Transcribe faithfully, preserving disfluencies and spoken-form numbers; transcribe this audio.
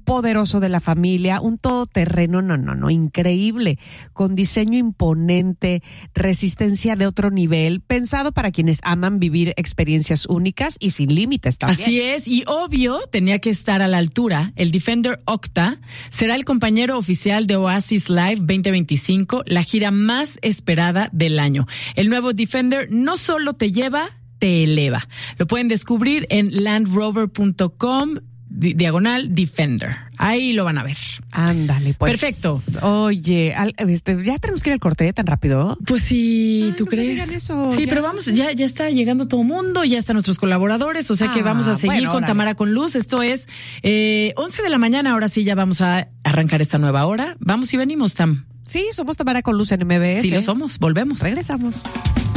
poderoso de la familia, un todoterreno, no, no, no, increíble, con diseño imponente, resistencia de otro nivel, pensado para quienes aman vivir experiencias únicas y sin límites también. Así es, y obvio, tenía que estar a la altura. El Defender Octa será el compañero oficial de Oasis Live veinte veinticinco, la gira más esperada del año. El nuevo Defender no solo te lleva, te eleva. Lo pueden descubrir en land rover punto com diagonal Defender. Ahí lo van a ver. Ándale, pues. Perfecto. Oye, al, este, ya tenemos que ir al corte tan rápido. Pues sí, Ay, ¿tú no crees? Me digan eso, sí, ya. pero vamos, ya, ya está llegando todo mundo, ya están nuestros colaboradores, o sea ah, que vamos a seguir bueno, con órale. Tamara con Luz. Esto es eh, once de la mañana, ahora sí ya vamos a arrancar esta nueva hora. Vamos y venimos, Tam. Sí, somos Tamara con Luz en M B S. Sí lo somos, volvemos. Regresamos.